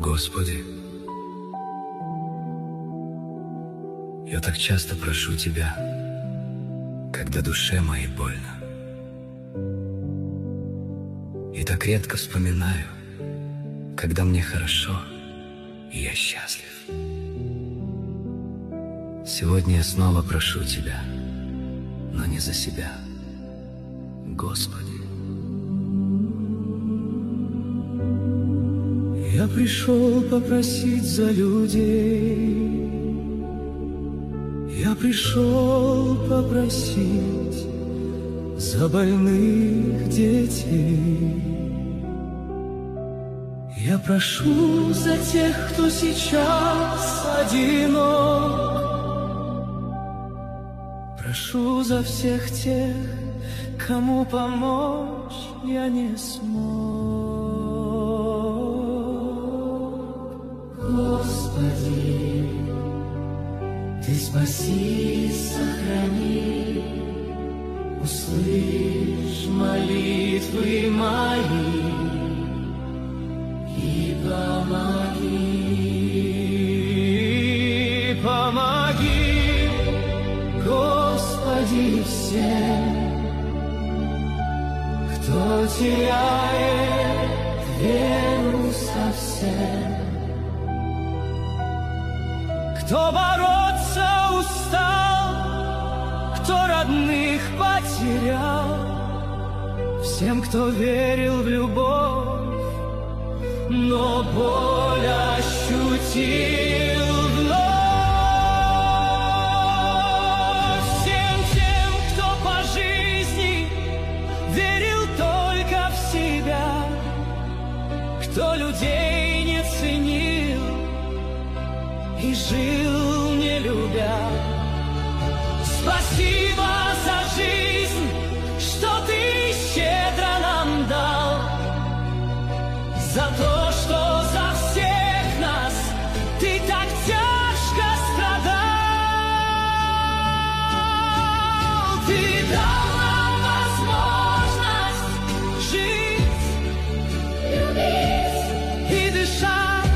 Господи, я так часто прошу Тебя, когда душе моей больно, и так редко вспоминаю, когда мне хорошо, и я счастлив. Сегодня я снова прошу Тебя, но не за себя, Господи. Я пришел попросить за людей, я пришел попросить за больных детей. Я прошу за тех, кто сейчас одинок, прошу за всех тех, кому помочь я не смог. Господи, Ты спаси, сохрани, услышь молитвы мои и помоги, помоги, Господи, всем, кто теряет веру совсем, кто бороться устал, кто родных потерял, всем, кто верил в любовь, но боль ощутил вновь, всем тем, кто по жизни верил только в себя, кто людей не ценил и жил не любя. Спасибо за жизнь, что Ты щедро нам дал, за то, что за всех нас Ты так тяжко страдал. Ты дал нам возможность жить, любить и дышать,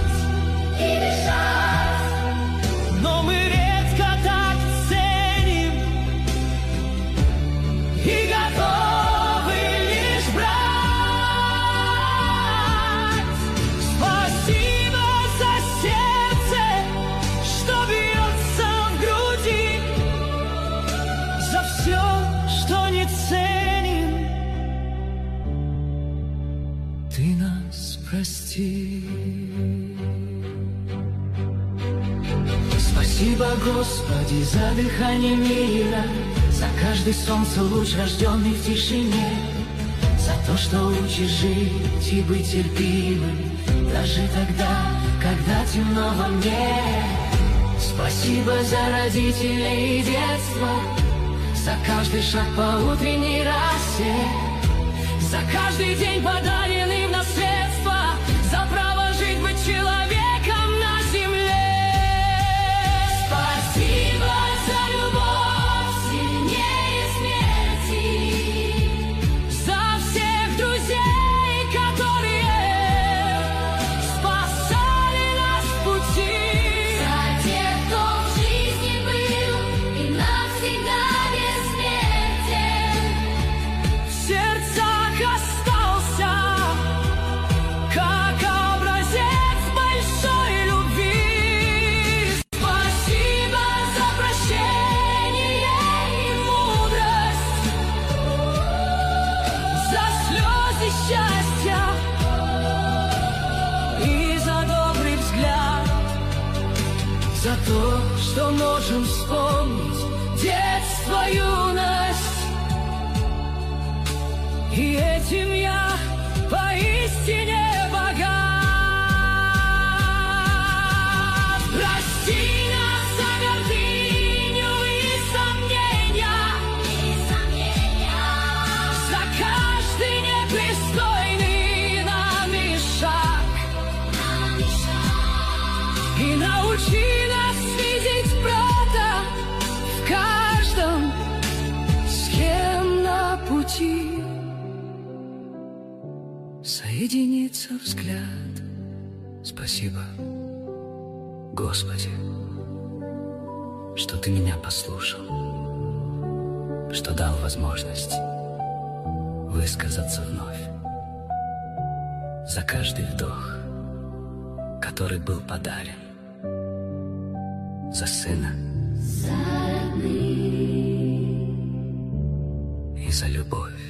но мы редко так ценим и готовы лишь брать. Спасибо за сердце, что бьется в груди, за все, что не ценим. Ты нас прости. Спасибо, Господи, за дыхание мира, за каждый солнце луч, рожденный в тишине, за то, что учишь жить и быть терпимым, даже тогда, когда темно во мне. Спасибо за родителей и детство, за каждый шаг по утренней росе, за каждый день, подаренный в наследство, за право жить, быть человеком на земле. Спасибо за любовь сильнее смерти, за всех друзей, которые спасали нас в пути, за тех, кто в жизни был и навсегда бессмертен, в сердцах остался как образец большой любви. Спасибо за прощение и мудрость, за слезы счастья и за добрый взгляд, за то, что можем вспомнить детство, юность. И этим я поистине богат. Прости нас за гордыню и сомнения, за каждый непристойный нами шаг, и научи нас видеть брата в каждом, с кем на пути соединится взгляд с Спасибо, Господи, что Ты меня послушал, что дал возможность высказаться вновь. За каждый вдох, который был подарен, за сына и за любовь.